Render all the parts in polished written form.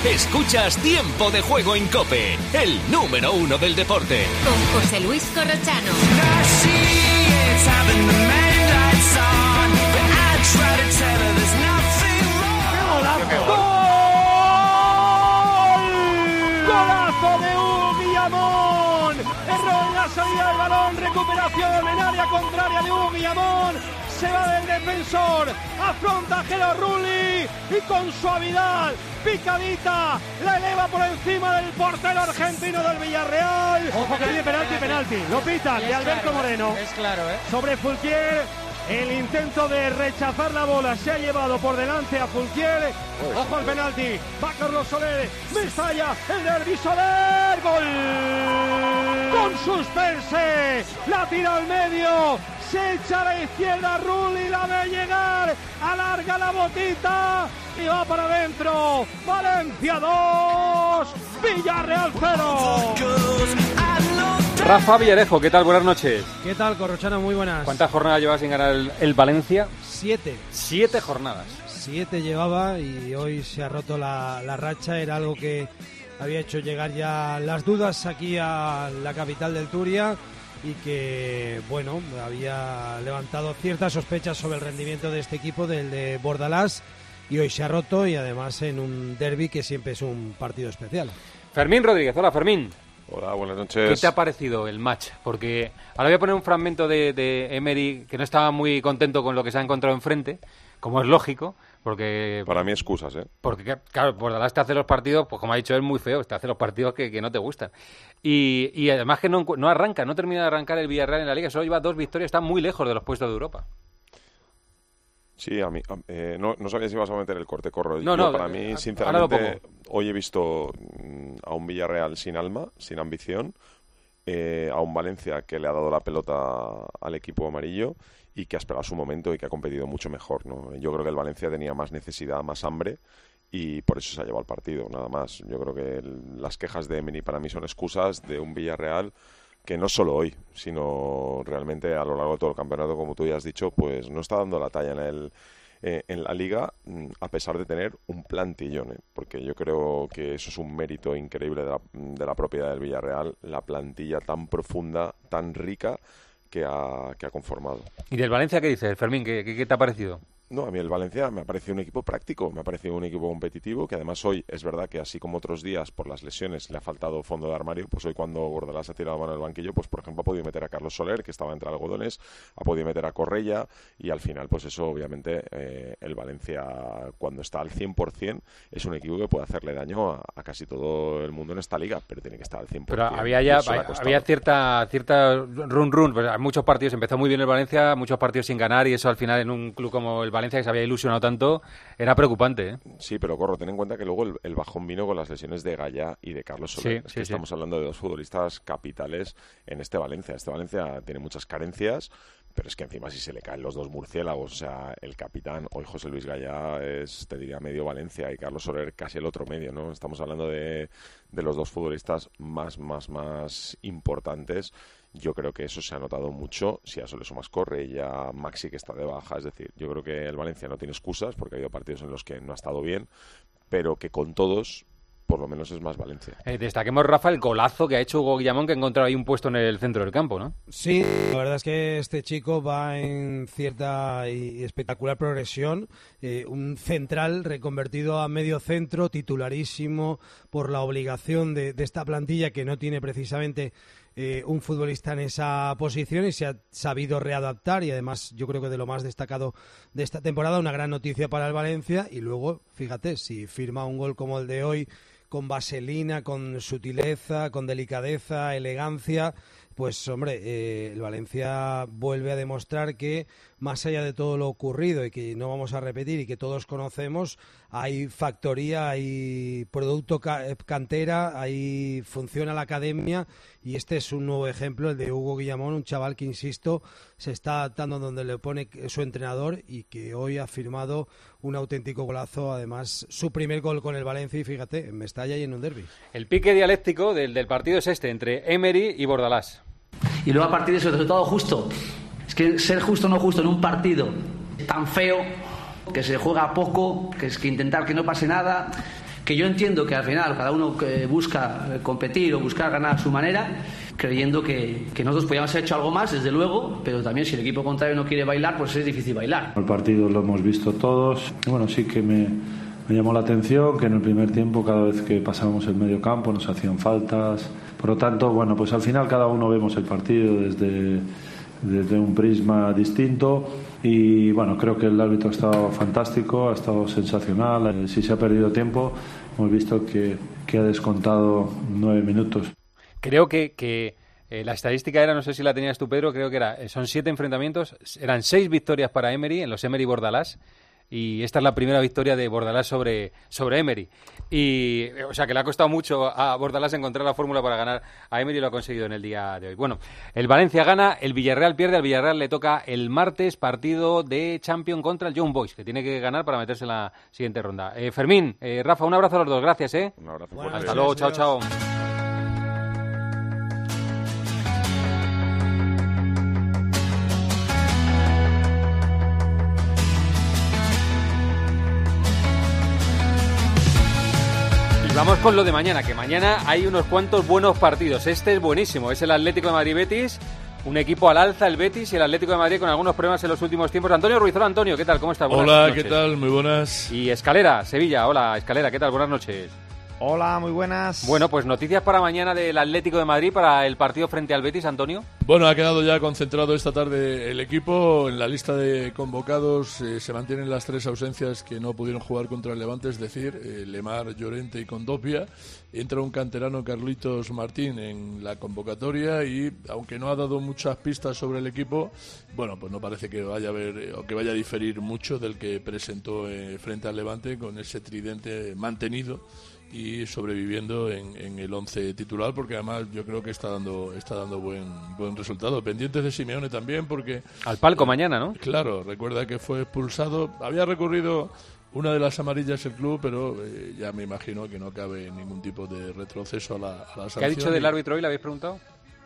Escuchas Tiempo de Juego en COPE, el número 1 del deporte. Con José Luis Corrochano. ¡Golazo de Hugo Guillamón! Error en la salida del balón, recuperación en área contraria de Hugo Guillamón. Se va del defensor, afronta a Gelo Rulli y con suavidad, picadita, la eleva por encima del portero argentino del Villarreal. Ojo que tiene penalti, lo pita de Alberto Moreno. Es claro, Sobre Fulquier, el intento de rechazar la bola se ha llevado por delante a Fulquier. Ojo al penalti, va Carlos Soler, Mestalla, el derbi Soler, gol con suspense, la tira al medio. Se echa a la izquierda Rulli, la ve llegar, alarga la botita y va para adentro. Valencia 2, Villarreal 0. Rafa Villarejo, ¿qué tal? Buenas noches. ¿Qué tal, Corrochano? Muy buenas. ¿Cuántas jornadas llevas sin ganar el Valencia? 7. 7 jornadas. 7 llevaba y hoy se ha roto la racha. Era algo que había hecho llegar ya las dudas aquí a la capital del Turia y que, bueno, había levantado ciertas sospechas sobre el rendimiento de este equipo, del de Bordalás, y hoy se ha roto y además en un derbi que siempre es un partido especial. Fermín Rodríguez, hola Fermín. Hola, buenas noches. ¿Qué te ha parecido el match? Porque ahora voy a poner un fragmento de Emery que no estaba muy contento con lo que se ha encontrado enfrente, como es lógico, porque... Para mí excusas, ¿eh? Porque, claro, Bordalás te hace los partidos, pues como ha dicho él, muy feos, te hace los partidos que no te gustan. Y además que no termina de arrancar el Villarreal en la Liga, solo lleva 2 victorias, está muy lejos de los puestos de Europa. Sí, a mí no sabía si ibas a meter el corte, Corro. No, para mí, sinceramente, hoy he visto a un Villarreal sin alma, sin ambición, a un Valencia que le ha dado la pelota al equipo amarillo y que ha esperado su momento y que ha competido mucho mejor, ¿no? Yo creo que el Valencia tenía más necesidad, más hambre y por eso se ha llevado el partido, nada más. Yo creo que las quejas de Emery para mí son excusas de un Villarreal que no solo hoy, sino realmente a lo largo de todo el campeonato, como tú ya has dicho, pues no está dando la talla en la Liga, a pesar de tener un plantillón, porque yo creo que eso es un mérito increíble de la propiedad del Villarreal, la plantilla tan profunda, tan rica que ha conformado. ¿Y del Valencia qué dices, Fermín? ¿Qué te ha parecido? No, a mí el Valencia me ha parecido un equipo práctico, me ha parecido un equipo competitivo, que además hoy es verdad que así como otros días por las lesiones le ha faltado fondo de armario, pues hoy cuando Bordalás ha tirado mano al banquillo, pues por ejemplo ha podido meter a Carlos Soler, que estaba entre algodones, ha podido meter a Correia y al final pues eso obviamente el Valencia cuando está al 100% es un equipo que puede hacerle daño a casi todo el mundo en esta liga, pero tiene que estar al 100%. Pero había cierta run, pues hay muchos partidos, empezó muy bien el Valencia, muchos partidos sin ganar y eso al final en un club como el Valencia que se había ilusionado tanto, era preocupante, ¿eh? Sí, pero Corro, ten en cuenta que luego el bajón vino con las lesiones de Gaya y de Carlos Soler. Sí, estamos hablando de 2 futbolistas capitales en este Valencia. Este Valencia tiene muchas carencias, pero es que encima si se le caen los 2 murciélagos, o sea, el capitán, hoy José Luis Gaya es, te diría, medio Valencia y Carlos Soler casi el otro medio, ¿no? Estamos hablando de los 2 futbolistas más importantes. Yo creo que eso se ha notado mucho. Si a eso le sumas Correia, Maxi que está de baja, es decir, yo creo que el Valencia no tiene excusas porque ha habido partidos en los que no ha estado bien, pero que con todos por lo menos es más Valencia. Destaquemos, Rafa, el golazo que ha hecho Hugo Guillamón, que ha encontrado ahí un puesto en el centro del campo, ¿no? Sí, la verdad es que este chico va en cierta y espectacular progresión. Un central reconvertido a medio centro, titularísimo por la obligación de esta plantilla que no tiene precisamente un futbolista en esa posición y se ha sabido readaptar y además yo creo que de lo más destacado de esta temporada, una gran noticia para el Valencia y luego, fíjate, si firma un gol como el de hoy con vaselina, con sutileza, con delicadeza, elegancia, pues hombre, el Valencia vuelve a demostrar que más allá de todo lo ocurrido y que no vamos a repetir y que todos conocemos, hay factoría, hay producto cantera, ahí funciona la academia y este es un nuevo ejemplo, el de Hugo Guillamón, un chaval que, insisto, se está adaptando donde le pone su entrenador y que hoy ha firmado un auténtico golazo, además su primer gol con el Valencia y fíjate, en Mestalla y en un derbi. El pique dialéctico del partido es este, entre Emery y Bordalás. Y luego a partir de eso, el resultado justo. Es que ser justo o no justo en un partido tan feo, que se juega poco, que es que intentar que no pase nada, que yo entiendo que al final cada uno busca competir o buscar ganar a su manera, creyendo que nosotros podíamos haber hecho algo más, desde luego, pero también si el equipo contrario no quiere bailar, pues es difícil bailar. El partido lo hemos visto todos. Bueno, sí que me llamó la atención que en el primer tiempo, cada vez que pasábamos el medio campo, nos hacían faltas. Por lo tanto, bueno, pues al final cada uno vemos el partido desde un prisma distinto y bueno, creo que el árbitro ha estado fantástico, ha estado sensacional. Si se ha perdido tiempo, hemos visto que ha descontado 9 minutos. Creo que la estadística era, no sé si la tenías tú, Pedro, creo que son 7 enfrentamientos, eran 6 victorias para Emery en los Emery Bordalás, y esta es la primera victoria de Bordalás sobre Emery. Y, o sea, que le ha costado mucho a Bordalás encontrar la fórmula para ganar a Emery y lo ha conseguido en el día de hoy. Bueno, el Valencia gana, el Villarreal pierde, al Villarreal le toca el martes partido de Champions contra el Young Boys, que tiene que ganar para meterse en la siguiente ronda. Fermín, Rafa, un abrazo a los dos, gracias. Un abrazo. Hasta luego, chao, chao. Vamos con lo de mañana, que mañana hay unos cuantos buenos partidos. Este es buenísimo, es el Atlético de Madrid-Betis, un equipo al alza, el Betis, y el Atlético de Madrid con algunos problemas en los últimos tiempos. Antonio Ruiz, hola Antonio, ¿qué tal? ¿Cómo estás? Buenas Hola, noches. ¿qué tal? Muy buenas. Y Escalera, Sevilla, hola Escalera, ¿qué tal? Buenas noches. Hola, muy buenas. Bueno, pues noticias para mañana del Atlético de Madrid para el partido frente al Betis, Antonio. Bueno, ha quedado ya concentrado esta tarde el equipo. En la lista de convocados se mantienen las 3 ausencias que no pudieron jugar contra el Levante, es decir, Lemar, Llorente y Condovia. Entra un canterano, Carlitos Martín, en la convocatoria y, aunque no ha dado muchas pistas sobre el equipo, bueno, pues no parece que vaya a haber o que vaya a diferir mucho del que presentó frente al Levante, con ese tridente mantenido y sobreviviendo en el 11 titular, porque además yo creo que está dando buen resultado. Pendientes de Simeone también, porque al palco mañana, ¿no? Claro, recuerda que fue expulsado, había recurrido una de las amarillas el club, pero ya me imagino que no cabe ningún tipo de retroceso a la sanción. ¿Qué ha dicho del árbitro hoy? ¿Le habéis preguntado?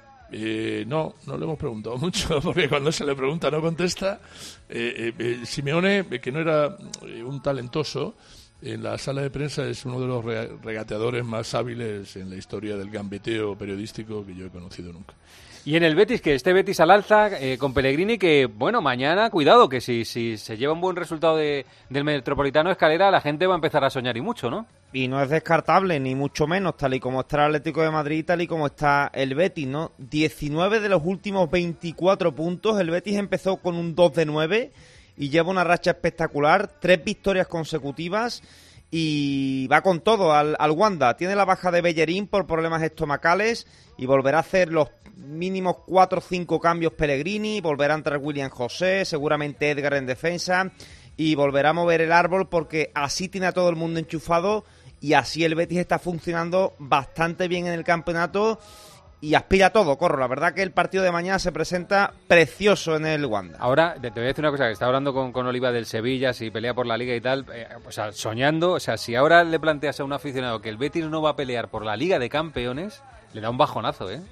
No le hemos preguntado mucho, porque cuando se le pregunta no contesta. Simeone, que no era un talentoso, en la sala de prensa es uno de los regateadores más hábiles en la historia del gambeteo periodístico que yo he conocido nunca. Y en el Betis, que este Betis al alza con Pellegrini, que bueno, mañana, cuidado, que si se lleva un buen resultado del Metropolitano Escalera, la gente va a empezar a soñar y mucho, ¿no? Y no es descartable, ni mucho menos, tal y como está el Atlético de Madrid, tal y como está el Betis, ¿no? 19 de los últimos 24 puntos, el Betis empezó con un 2 de 9 y lleva una racha espectacular, 3 victorias consecutivas y va con todo al Wanda. Tiene la baja de Bellerín por problemas estomacales y volverá a hacer los mínimos 4 o 5 cambios Pellegrini, volverá a entrar William José, seguramente Edgar en defensa y volverá a mover el árbol porque así tiene a todo el mundo enchufado y así el Betis está funcionando bastante bien en el campeonato y aspira a todo, Corro. La verdad que el partido de mañana se presenta precioso en el Wanda. Ahora, te voy a decir una cosa, que estaba hablando con Oliva del Sevilla, si pelea por la Liga y tal, o sea, soñando, o sea, si ahora le planteas a un aficionado que el Betis no va a pelear por la Liga de Campeones, le da un bajonazo, ¿eh?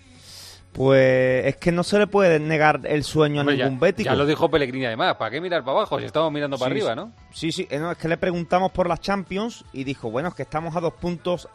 Pues es que no se le puede negar el sueño a ningún bético. Ya lo dijo Pellegrini además, ¿para qué mirar para abajo si estamos mirando para arriba, no? Sí, no, es que le preguntamos por las Champions y dijo, bueno, es que estamos a 2 puntos,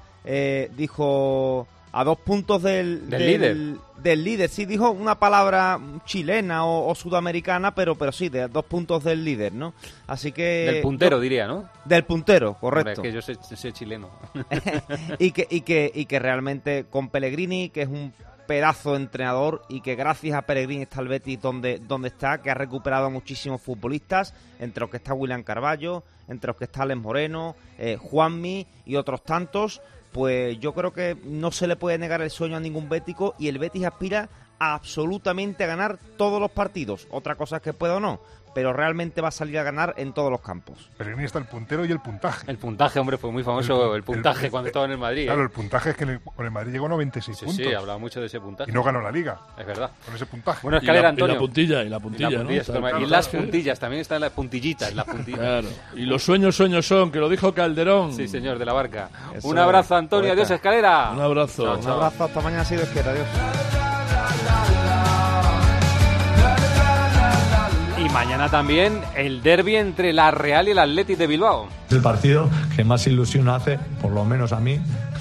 dijo... A 2 puntos del líder. Del líder, sí, dijo una palabra chilena o sudamericana, pero sí, de 2 puntos del líder, ¿no? Así que... Del puntero, diría, ¿no? Del puntero, correcto. Hombre, es que yo soy chileno. y que realmente con Pellegrini, que es un pedazo de entrenador y que gracias a Pellegrini está el Betis donde está, que ha recuperado a muchísimos futbolistas, entre los que está William Carballo, entre los que está Alex Moreno, Juanmi y otros tantos. Pues yo creo que no se le puede negar el sueño a ningún bético y el Betis aspira absolutamente a ganar todos los partidos. Otra cosa es que pueda o no, pero realmente va a salir a ganar en todos los campos. Pero ahí está el puntero y el puntaje. El puntaje, hombre, fue muy famoso el puntaje cuando estaba en el Madrid. Claro, el puntaje es que con el Madrid llegó a 96 puntos. Sí, hablaba mucho de ese puntaje. Y no ganó la Liga. Es verdad. Con ese puntaje. Bueno, Escalera, Antonio. Y la puntilla, ¿no? Y las puntillas, también están las puntillitas. Claro. Y los sueños son, que lo dijo Calderón. Sí, señor, de la Barca. Eso un abrazo, Antonio. Poeta. Adiós, Escalera. Un abrazo. Chao, Un abrazo, hasta mañana si Dios quiere. Adiós. Y mañana también el derbi entre la Real y el Athletic de Bilbao. Es el partido que más ilusión hace, por lo menos a mí,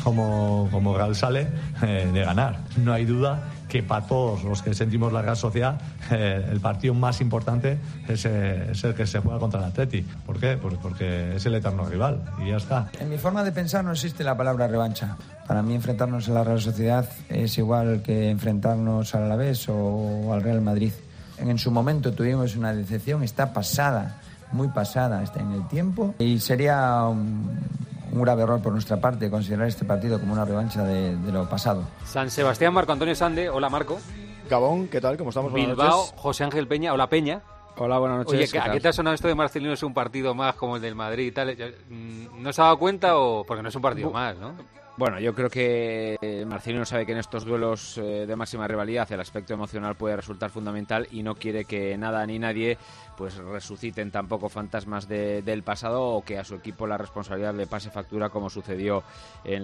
como Real sale, de ganar. No hay duda que para todos los que sentimos la Real Sociedad, el partido más importante es el que se juega contra el Athletic. ¿Por qué? Pues porque es el eterno rival y ya está. En mi forma de pensar no existe la palabra revancha. Para mí enfrentarnos a la Real Sociedad es igual que enfrentarnos al Alavés o al Real Madrid. En su momento tuvimos una decepción, está pasada, muy pasada, está en el tiempo, y sería un grave error por nuestra parte considerar este partido como una revancha de lo pasado. San Sebastián, Marco Antonio Sande. Hola, Marco. Gabón, ¿qué tal? ¿Cómo estamos? Buenas Bilbao, noches. José Ángel Peña. Hola, Peña. Hola, buenas noches. Oye, ¿a qué te ha sonado esto de Marcelino es un partido más como el del Madrid y tal? ¿No se ha dado cuenta o...? Porque no es un partido más, ¿no? Bueno, yo creo que Marcelino sabe que en estos duelos de máxima rivalidad el aspecto emocional puede resultar fundamental y no quiere que nada ni nadie pues resuciten tampoco fantasmas del pasado o que a su equipo la responsabilidad le pase factura como sucedió en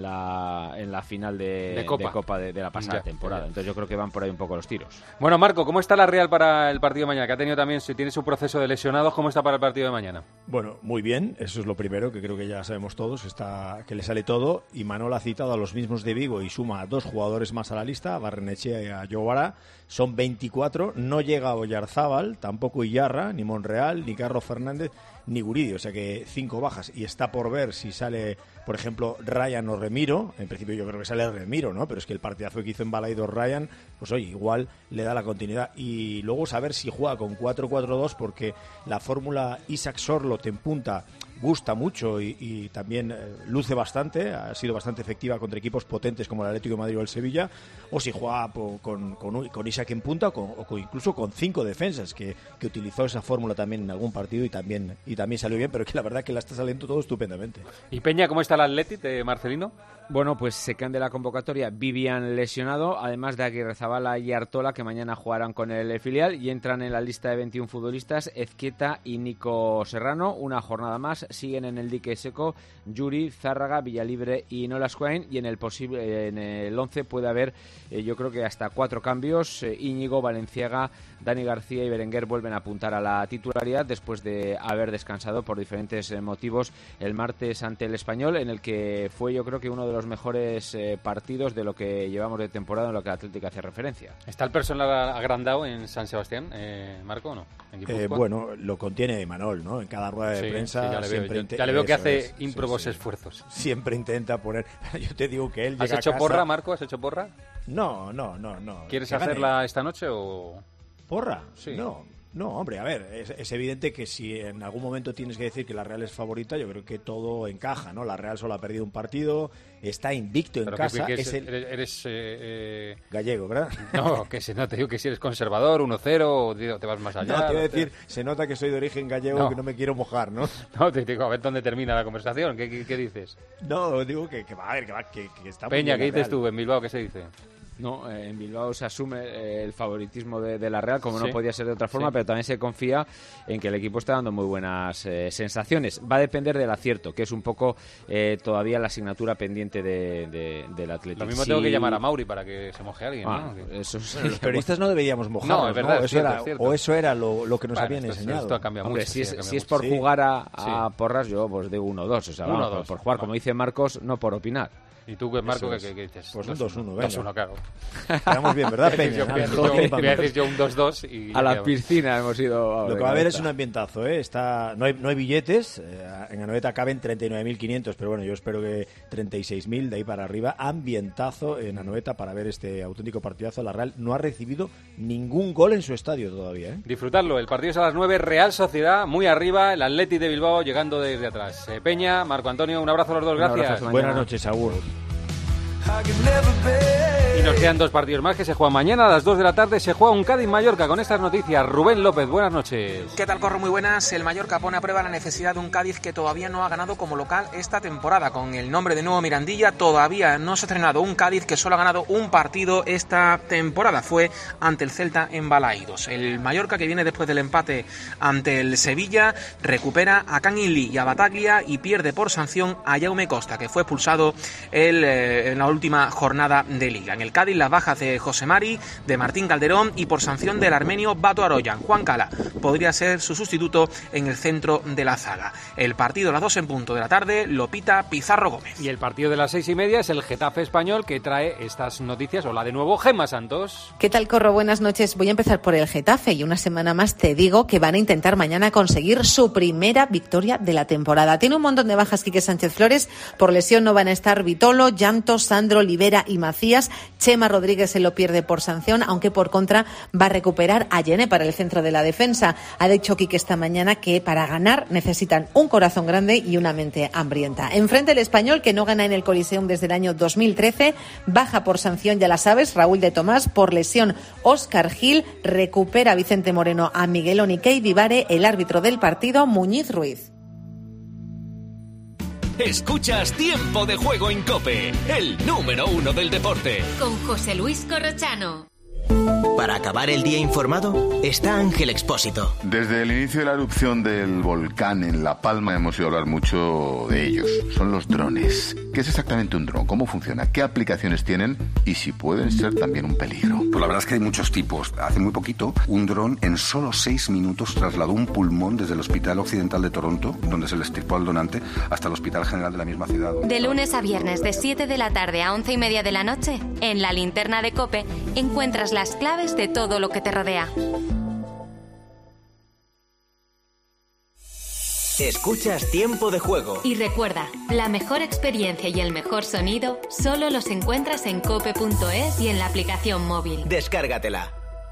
la final de Copa de la pasada temporada. Entonces yo creo que van por ahí un poco los tiros. Bueno, Marco, ¿cómo está la Real para el partido de mañana? Que ha tenido también, si tiene su proceso de lesionados, ¿cómo está para el partido de mañana? Bueno, muy bien, eso es lo primero, que creo que ya sabemos todos, que le sale todo, y Manol ha citado a los mismos de Vigo y suma a 2 jugadores más a la lista, a Barrenechea y a Jovara. Son 24, no llega Oyarzábal, tampoco Iyarra, ni Monreal, ni Carlos Fernández, ni Guridi, o sea que 5 bajas, y está por ver si sale, por ejemplo, Ryan o Remiro. En principio yo creo que sale Remiro, ¿no? Pero es que el partidazo que hizo en Balaidos Ryan, pues oye, igual le da la continuidad. Y luego saber si juega con 4-4-2, porque la fórmula Isaac Sorloth en punta gusta mucho y también luce bastante, ha sido bastante efectiva contra equipos potentes como el Atlético de Madrid o el Sevilla, o si juega con Isaac en punta o incluso con 5 defensas, que utilizó esa fórmula también en algún partido y también salió bien, pero que la verdad que la está saliendo todo estupendamente. ¿Y Peña, cómo está el Athletic de Marcelino? Bueno, pues se caen de la convocatoria Vivian lesionado, además de Aguirrezabala y Artola, que mañana jugarán con el filial, y entran en la lista de 21 futbolistas Ezquieta y Nico Serrano. Una jornada más, siguen en el dique seco Yuri, Zárraga, Villalibre y Nolas Quain, y en el 11 puede haber, yo creo que hasta 4 cambios. Íñigo, Valenciaga, Dani García y Berenguer vuelven a apuntar a la titularidad después de haber descansado por diferentes motivos el martes ante el Español, en el que fue, yo creo que uno de los mejores partidos de lo que llevamos de temporada en lo que el Atlético hace referencia. ¿Está el personal agrandado en San Sebastián, Marco, o no? Bueno, lo contiene Manol, ¿no? En cada rueda de prensa ya le veo que hace ímprobos esfuerzos. Siempre intenta poner... Yo te digo que él llega ¿Has hecho a casa... porra, Marco? ¿Has hecho porra? No. ¿Quieres hacerla esta noche o...? ¿Porra? Sí. No, hombre, a ver, es evidente que si en algún momento tienes que decir que la Real es favorita, yo creo que todo encaja, ¿no? La Real solo ha perdido un partido, está invicto en casa. Eres gallego, ¿verdad? No, que se nota, digo que si eres conservador, 1-0, o te vas más allá. No, te voy a decir, se nota que soy de origen gallego, que no me quiero mojar, ¿no? No, te digo, a ver dónde termina la conversación, ¿qué dices? No, digo que está muy Peña, bien. ¿qué dices tú? En Bilbao, ¿qué se dice? No, en Bilbao se asume el favoritismo de la Real, como no podía ser de otra forma, pero también se confía en que el equipo está dando muy buenas sensaciones. Va a depender del acierto, que es un poco todavía la asignatura pendiente del Atlético. Lo mismo tengo que llamar a Mauri para que se moje alguien, ¿no? Los periodistas no deberíamos mojarnos, no, es verdad, ¿no? Eso era lo que nos habían enseñado. Esto ha cambiado Hombre, mucho. Si es por jugar a porras, yo pues digo 1-2, o sea, 1-2 por jugar, como dice Marcos, no por opinar. ¿Y tú, Marco, qué dices? Pues un 2-1, venga. 2-1, claro. Quedamos bien, ¿verdad, Peña? Voy a decir yo un 2-2 y... A la piscina hemos ido... Lo que va a haber es un ambientazo, ¿eh? No hay billetes, en Anoeta caben 39.500, pero bueno, yo espero que 36.000, de ahí para arriba. Ambientazo en Anoeta para ver este auténtico partidazo. La Real no ha recibido ningún gol en su estadio todavía, ¿eh? Disfrutarlo, el partido es a las 9, Real Sociedad, muy arriba, el Athletic de Bilbao llegando desde atrás. Peña, Marco Antonio, un abrazo a los dos, gracias. Buenas noches, Agur. Y nos quedan 2 partidos más que se juegan mañana a las 2 de la tarde. Se juega un Cádiz-Mallorca con estas noticias. Rubén López, buenas noches. ¿Qué tal, Corro? Muy buenas. El Mallorca pone a prueba la necesidad de un Cádiz que todavía no ha ganado como local esta temporada. Con el nombre de nuevo Mirandilla todavía no se ha estrenado un Cádiz que solo ha ganado un partido esta temporada. Fue ante el Celta en Balaídos. El Mallorca, que viene después del empate ante el Sevilla, recupera a Can Inli y a Bataglia y pierde por sanción a Jaume Costa, que fue expulsado en la última jornada de Liga. En el Cádiz las bajas de José Mari, de Martín Calderón y por sanción del armenio Bato Aroyan. Juan Cala podría ser su sustituto en el centro de la zaga. El partido a las 2 en punto de la tarde lo pita Pizarro Gómez. Y el partido de las 6:30 es el Getafe Español, que trae estas noticias. Hola de nuevo, Gemma Santos. ¿Qué tal, Corro? Buenas noches. Voy a empezar por el Getafe y una semana más te digo que van a intentar mañana conseguir su primera victoria de la temporada. Tiene un montón de bajas Quique Sánchez Flores. Por lesión no van a estar Vitolo, Llanto, Sandro, Olivera y Macías. Chema Rodríguez se lo pierde por sanción, aunque por contra va a recuperar a Yene para el centro de la defensa. Ha dicho Quique esta mañana que para ganar necesitan un corazón grande y una mente hambrienta. Enfrente el Español, que no gana en el Coliseum desde el año 2013, baja por sanción, ya la sabes, Raúl de Tomás, por lesión Óscar Gil, recupera Vicente Moreno a Miguelón y Kei Vivare, el árbitro del partido, Muñiz Ruiz. Escuchas Tiempo de Juego en COPE, el número 1 del deporte. Con José Luis Corrochano. Para acabar el día informado, está Ángel Expósito. Desde el inicio de la erupción del volcán en La Palma hemos oído hablar mucho de ellos. Son los drones. ¿Qué es exactamente un dron? ¿Cómo funciona? ¿Qué aplicaciones tienen? Y si pueden ser también un peligro. Pues la verdad es que hay muchos tipos. Hace muy poquito, un dron en solo 6 minutos trasladó un pulmón desde el Hospital Occidental de Toronto, donde se le extirpó al donante, hasta el Hospital General de la misma ciudad. De lunes a viernes, de 7 de la tarde a 11:30 de la noche, en la linterna de COPE, encuentras las claves de todo lo que te rodea. Escuchas Tiempo de Juego. Y recuerda, la mejor experiencia y el mejor sonido solo los encuentras en cope.es y en la aplicación móvil. Descárgatela.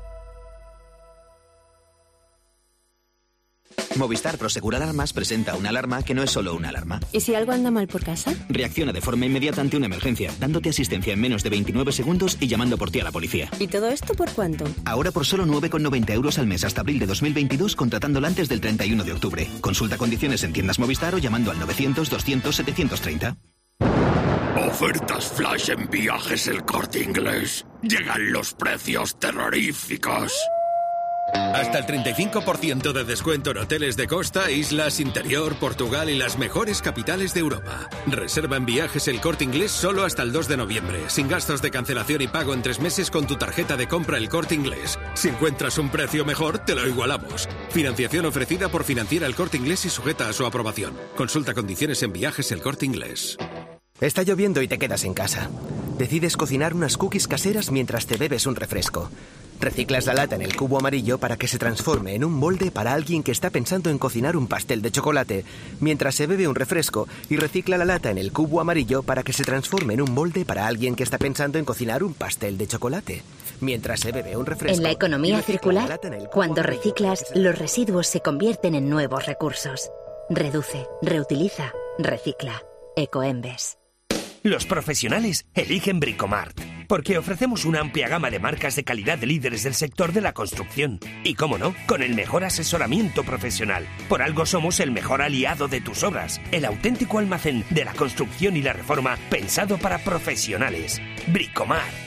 Movistar Prosegur Alarmas presenta una alarma que no es solo una alarma. ¿Y si algo anda mal por casa? Reacciona de forma inmediata ante una emergencia, dándote asistencia en menos de 29 segundos y llamando por ti a la policía. ¿Y todo esto por cuánto? Ahora por solo 9,90 € al mes hasta abril de 2022, contratándola antes del 31 de octubre. Consulta condiciones en tiendas Movistar o llamando al 900-200-730. Ofertas flash en Viajes El Corte Inglés. Llegan los precios terroríficos. Hasta el 35% de descuento en hoteles de costa, islas, interior, Portugal y las mejores capitales de Europa. Reserva en Viajes El Corte Inglés solo hasta el 2 de noviembre, sin gastos de cancelación y pago en 3 meses con tu tarjeta de compra El Corte Inglés. Si encuentras un precio mejor, te lo igualamos. Financiación ofrecida por Financiera El Corte Inglés y sujeta a su aprobación. Consulta condiciones en Viajes El Corte Inglés. Está lloviendo y te quedas en casa. Decides cocinar unas cookies caseras mientras te bebes un refresco. Reciclas la lata en el cubo amarillo para que se transforme en un molde para alguien que está pensando en cocinar un pastel de chocolate, mientras se bebe un refresco, y recicla la lata en el cubo amarillo para que se transforme en un molde para alguien que está pensando en cocinar un pastel de chocolate, mientras se bebe un refresco. En la economía circular, cuando reciclas, los residuos se convierten en nuevos recursos. Reduce, reutiliza, recicla. Ecoembes. Los profesionales eligen Bricomart, porque ofrecemos una amplia gama de marcas de calidad de líderes del sector de la construcción. Y cómo no, con el mejor asesoramiento profesional. Por algo somos el mejor aliado de tus obras, el auténtico almacén de la construcción y la reforma pensado para profesionales. Bricomart.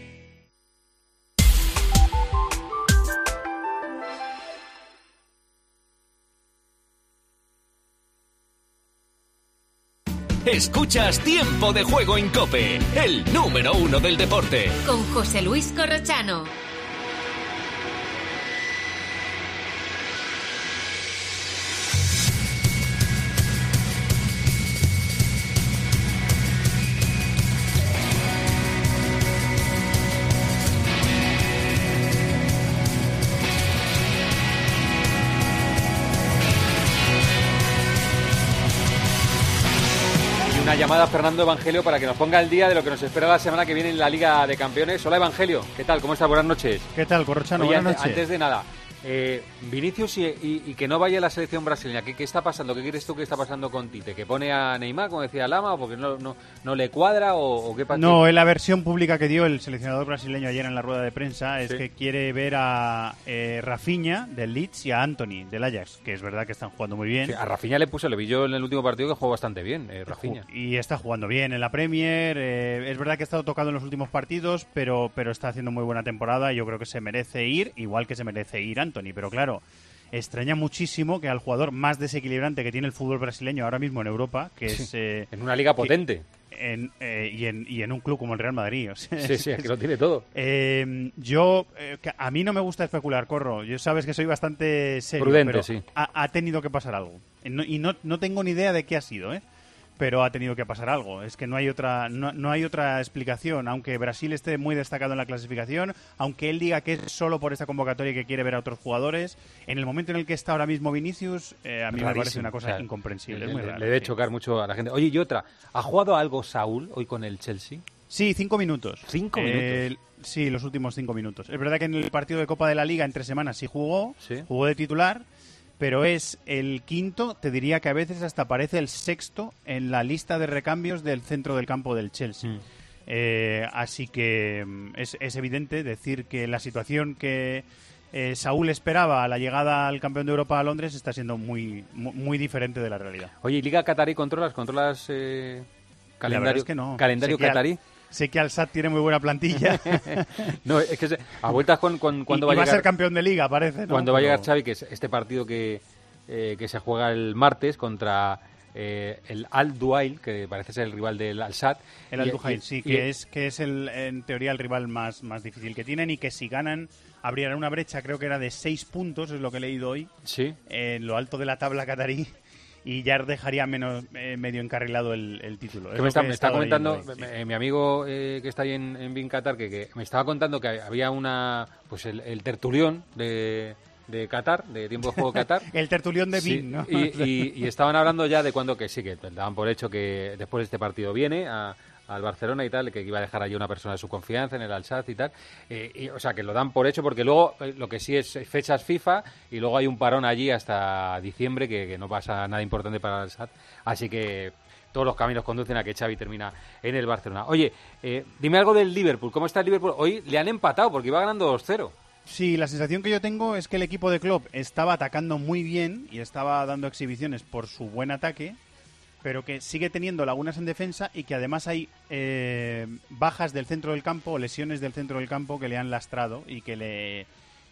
Escuchas Tiempo de Juego en COPE, el número 1 del deporte. Con José Luis Corrochano. Una llamada a Fernando Evangelio para que nos ponga al día de lo que nos espera la semana que viene en la Liga de Campeones. Hola Evangelio, ¿qué tal? ¿Cómo estás? Buenas noches. ¿Qué tal, Corrochano? Oye, Buenas noches. Antes de nada, Vinicius y que no vaya a la selección brasileña, ¿qué está pasando? ¿Qué crees tú que está pasando con Tite? ¿Que pone a Neymar, como decía Lama, o porque no le cuadra o qué pasa? No, en la versión pública que dio el seleccionador brasileño ayer en la rueda de prensa es que quiere ver a Rafinha del Leeds y a Antony del Ajax, que es verdad que están jugando muy bien. Sí, a Rafinha le vi yo en el último partido que jugó bastante bien, Rafinha. Y está jugando bien en la Premier, es verdad que ha estado tocado en los últimos partidos, pero está haciendo muy buena temporada y yo creo que se merece ir, igual que se merece ir Antony, pero claro, extraña muchísimo que al jugador más desequilibrante que tiene el fútbol brasileño ahora mismo en Europa, que es... en una liga potente. y en un club como el Real Madrid. O sea, sí, es que lo tiene todo. A mí no me gusta especular, Corro. Yo sabes que soy bastante serio. Prudente, pero sí. Ha tenido que pasar algo. No tengo ni idea de qué ha sido, pero ha tenido que pasar algo. Es que no hay otra explicación. Aunque Brasil esté muy destacado en la clasificación, aunque él diga que es solo por esta convocatoria y que quiere ver a otros jugadores, en el momento en el que está ahora mismo Vinicius, a mí me parece una cosa incomprensible. Es muy raro, le debe chocar mucho a la gente. Oye, y otra, ¿ha jugado algo Saúl hoy con el Chelsea? Sí, 5 minutos. 5 minutos. Sí, los últimos 5 minutos. Es verdad que en el partido de Copa de la Liga entre semanas sí jugó de titular, pero es el quinto, te diría que a veces hasta parece el sexto en la lista de recambios del centro del campo del Chelsea. Así que es evidente decir que la situación que Saúl esperaba a la llegada al campeón de Europa a Londres está siendo muy, muy diferente de la realidad. Oye, ¿y Liga Qatarí controlas La calendario, verdad es que no. calendario qatarí? Sé que Al-Sadd tiene muy buena plantilla. No, es que a vueltas con cuando va a ser campeón de Liga, parece, ¿no? Cuando va a llegar Xavi, que es este partido que se juega el martes contra el Al-Duhail, que parece ser el rival del Al-Sadd. El Al-Duhail, sí, que es en teoría el rival más difícil que tienen, y que si ganan abrirán una brecha, creo que era de 6 puntos, es lo que he leído hoy, en lo alto de la tabla qatarí. Y ya dejaría medio encarrilado el título. Que me está comentando mi amigo que está ahí en Bin Qatar, que me estaba contando que había el tertulión de Qatar, de Tiempo de Juego Qatar. El tertulión de Bin, ¿no? Y estaban hablando ya de cuando que daban por hecho que después de este partido viene al Barcelona y tal, que iba a dejar allí una persona de su confianza en el Al-Sadd y tal. O sea, que lo dan por hecho, porque luego lo que sí es fechas FIFA, y luego hay un parón allí hasta diciembre que no pasa nada importante para el Al-Sadd. Así que todos los caminos conducen a que Xavi termina en el Barcelona. Oye, dime algo del Liverpool. ¿Cómo está el Liverpool? Hoy le han empatado porque iba ganando 2-0. Sí, la sensación que yo tengo es que el equipo de Klopp estaba atacando muy bien y estaba dando exhibiciones por su buen ataque, pero que sigue teniendo lagunas en defensa, y que además hay bajas del centro del campo, lesiones del centro del campo que le han lastrado y que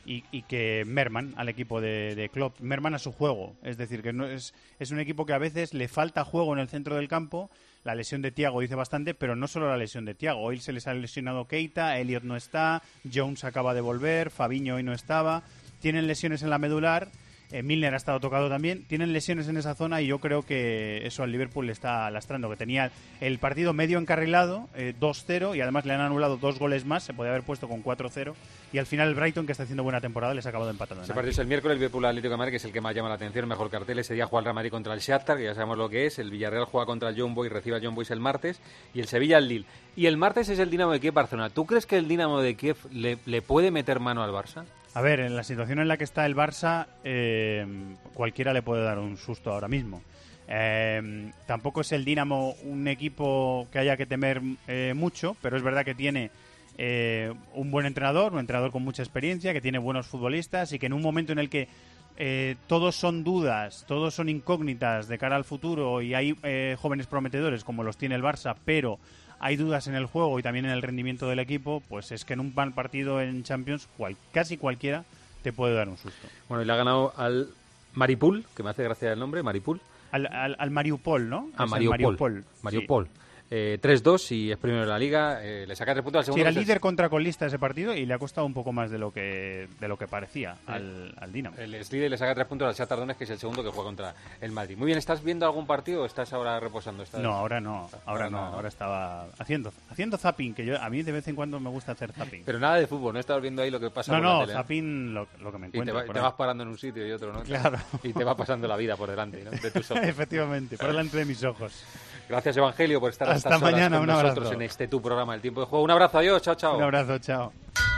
merman al equipo de Klopp, merman a su juego. Es decir, que no es un equipo que a veces le falta juego en el centro del campo. La lesión de Thiago dice bastante, pero no solo la lesión de Thiago. Hoy se les ha lesionado Keita, Elliot no está, Jones acaba de volver, Fabinho hoy no estaba. Tienen lesiones en la medular. Milner ha estado tocado también. Tienen lesiones en esa zona, y yo creo que eso al Liverpool le está lastrando, que tenía el partido medio encarrilado, 2-0, y además le han anulado 2 goles más. Se podía haber puesto con 4-0, y al final el Brighton, que está haciendo buena temporada, les ha acabado empatando. Ese partido es el miércoles, el Liverpool-Atlético de Madrid, que es el que más llama la atención, el mejor cartel. Ese día juega el Real Madrid contra el Shakhtar, que ya sabemos lo que es. El Villarreal juega contra el Young Boys, recibe al Young Boys el martes, y el Sevilla al Lille. Y el martes es el Dinamo de Kiev-Barcelona. ¿Tú crees que el Dinamo de Kiev le puede meter mano al Barça? A ver, en la situación en la que está el Barça, cualquiera le puede dar un susto ahora mismo. Tampoco es el Dinamo un equipo que haya que temer mucho, pero es verdad que tiene un buen entrenador, un entrenador con mucha experiencia, que tiene buenos futbolistas, y que en un momento en el que todos son dudas, todos son incógnitas de cara al futuro, y hay jóvenes prometedores como los tiene el Barça, pero hay dudas en el juego y también en el rendimiento del equipo, pues es que en un partido en Champions casi cualquiera te puede dar un susto. Bueno, y le ha ganado al Mariupol, que me hace gracia el nombre, Mariupol. Al Mariupol, ¿no? Mariupol. Sí. 3-2 y es primero de la Liga, le saca 3 puntos al segundo. Sí, era líder contra colista ese partido, y le ha costado un poco más de lo que parecía al Dinamo. El líder le saca 3 puntos al Shakhtar Donetsk, que es el segundo que juega contra el Madrid. Muy bien, ¿estás viendo algún partido o estás ahora reposando? No, ahora no. Ahora estaba haciendo zapping, que a mí de vez en cuando me gusta hacer zapping. Pero nada de fútbol, no estás viendo ahí lo que pasa por la tele. Zapping lo que me encuentro. Y te vas parando en un sitio y otro, ¿no? Claro. Y te va pasando la vida por delante, ¿no? De tus ojos. Efectivamente, por delante de mis ojos. Gracias, Evangelio, por estar hasta mañana, con nosotros en tu programa El Tiempo de Juego. Un abrazo, adiós, chao. Un abrazo, chao.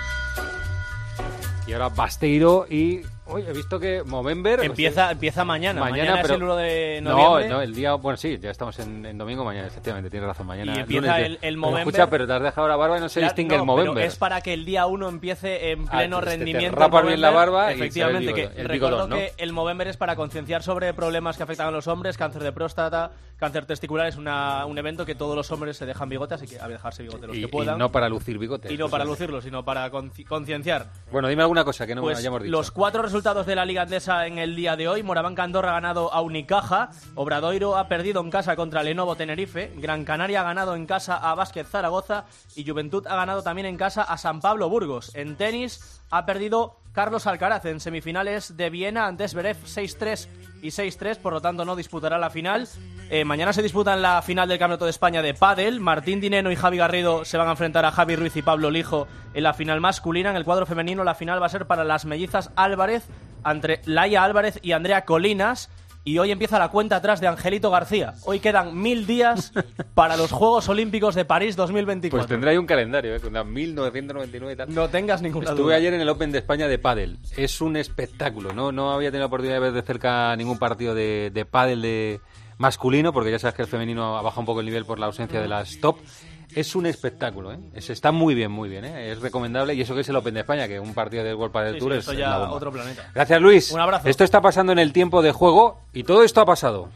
Y ahora Basteiro y... Hoy he visto que Movember... Empieza mañana. Mañana es el 1 de noviembre. No, el día... Bueno, sí, ya estamos en domingo, mañana, efectivamente, tienes razón, mañana. Y empieza el Movember... Escucha, pero te has dejado la barba y no se distingue el Movember. Pero es para que el día 1 empiece en pleno rendimiento. Te rapas bien la barba. Efectivamente, y que recuerdo que el Movember es para concienciar sobre problemas que afectan a los hombres, cáncer de próstata, cáncer testicular. Es un evento que todos los hombres se dejan bigote, así que a dejarse bigote los que puedan. Y no para lucir bigote. Y no para lucirlo, sino para concienciar. Bueno, dime alguna cosa que no hayamos dicho. Los 4 resultados resultados de la Liga Endesa en el día de hoy. Moraván Andorra ha ganado a Unicaja, Obradoiro ha perdido en casa contra Lenovo Tenerife, Gran Canaria ha ganado en casa a Básquet Zaragoza y Juventud ha ganado también en casa a San Pablo Burgos. En tenis ha perdido Carlos Alcaraz en semifinales de Viena ante Zverev 6-3 y 6-3, por lo tanto no disputará la final. Mañana se disputan la final del Campeonato de España de pádel. Martín Dineno y Javi Garrido se van a enfrentar a Javi Ruiz y Pablo Lijo en la final masculina. En el cuadro femenino la final va a ser para las mellizas Álvarez, entre Laia Álvarez y Andrea Colinas. Y hoy empieza la cuenta atrás de Angelito García. Hoy quedan 1000 días para los Juegos Olímpicos de París 2024. Pues tendrá ahí un calendario, con 1999 y tal. No tengas ninguna duda. Estuve ayer en el Open de España de pádel. Es un espectáculo. No había tenido la oportunidad de ver de cerca ningún partido de pádel de masculino, porque ya sabes que el femenino ha bajado un poco el nivel por la ausencia de las top. Es un espectáculo, ¿eh? Está muy bien, ¿eh? Es recomendable, y eso que es el Open de España, que un partido del World Padel Tour es esto ya la bomba. otro planeta. Gracias, Luis. Un abrazo. Esto está pasando en el tiempo de juego y todo esto ha pasado.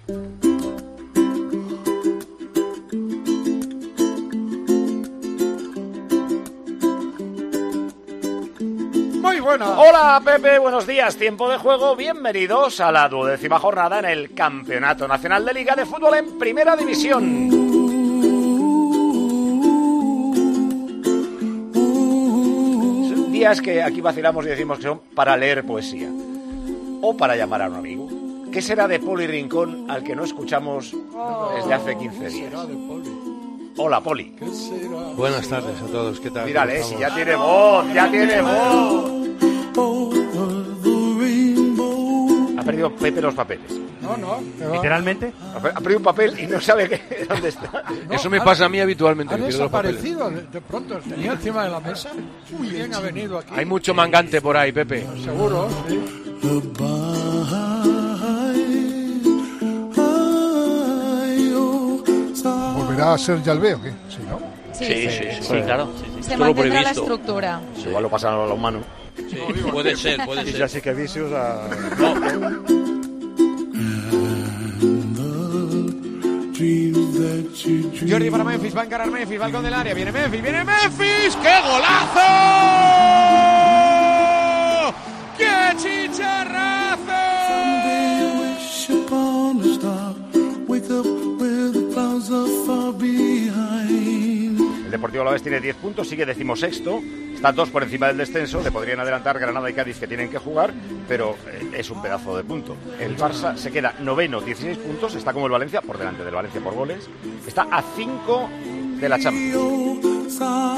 Muy buena. Hola, Pepe, buenos días. Tiempo de juego. Bienvenidos a la 12ª jornada en el Campeonato Nacional de Liga de Fútbol en Primera División. Días que aquí vacilamos y decimos que son para leer poesía o para llamar a un amigo. ¿Qué será de Poli Rincón, al que no escuchamos desde hace 15 días? Hola, Poli. Buenas tardes a todos, ¿qué tal? Mírale, si ya tiene voz, ya tiene voz. Ha perdido Pepe los papeles. No. ¿Literalmente? Ha perdido un papel y no sabe dónde está. Eso me pasa a mí habitualmente. Ha desaparecido de pronto, tenía encima de la mesa. Muy bien, ha venido aquí. Hay mucho mangante por ahí, Pepe. Seguro, sí. ¿Volverá a ser Yalvé o qué? Sí, ¿no? Sí, claro. Se mantendrá la estructura. Igual lo pasan a los manos. Sí, puede ser. Y ya sí que Vicius a... Jordi para Memphis, va a encarar Memphis, balcón del área, viene Memphis, ¡qué golazo! ¡Qué chicharrazo! El Deportivo Alavés tiene 10 puntos, sigue 16º, está 2 por encima del descenso, le podrían adelantar Granada y Cádiz, que tienen que jugar, pero es un pedazo de punto. El Barça se queda 9º, 16 puntos, está como el Valencia, por delante del Valencia por goles, está a 5 de la Champions.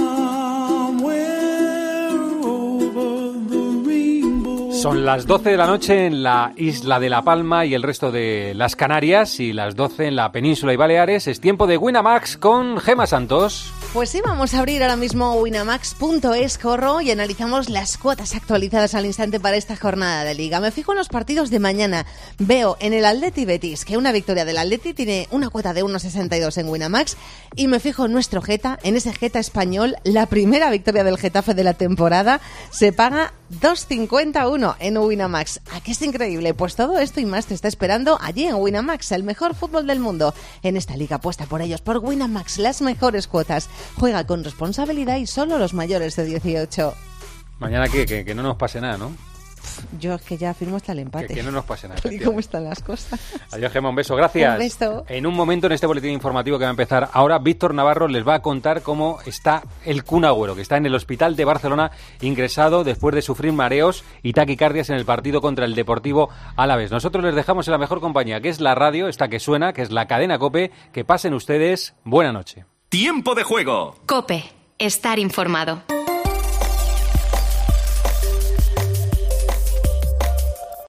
Son las 12 de la noche en la isla de La Palma y el resto de las Canarias, y las 12 en la península y Baleares. Es tiempo de Winamax con Gemma Santos. Pues sí, vamos a abrir ahora mismo winamax.es, corro, y analizamos las cuotas actualizadas al instante para esta jornada de Liga. Me fijo en los partidos de mañana. Veo en el Atleti Betis que una victoria del Atleti tiene una cuota de 1,62 en Winamax, y me fijo en nuestro Geta, en ese Geta español, la primera victoria del Getafe de la temporada, se paga 2,51 en Winamax. ¿A qué es increíble? Pues todo esto y más te está esperando allí en Winamax, el mejor fútbol del mundo. En esta liga apuesta por ellos, por Winamax, las mejores cuotas. Juega con responsabilidad y solo los mayores de 18. Mañana que no nos pase nada, ¿no? Yo es que ya firmo hasta el empate. Que no nos pase nada. ¿Y cómo están las cosas? Adiós, Gemma, un beso, gracias. Un beso. En un momento, en este boletín informativo que va a empezar ahora, Víctor Navarro les va a contar cómo está el Kun Agüero, que está en el hospital de Barcelona, ingresado después de sufrir mareos y taquicardias en el partido contra el Deportivo Alavés. Nosotros les dejamos en la mejor compañía, que es la radio, esta que suena, que es la cadena COPE. Que pasen ustedes buena noche. Tiempo de juego. COPE. Estar informado.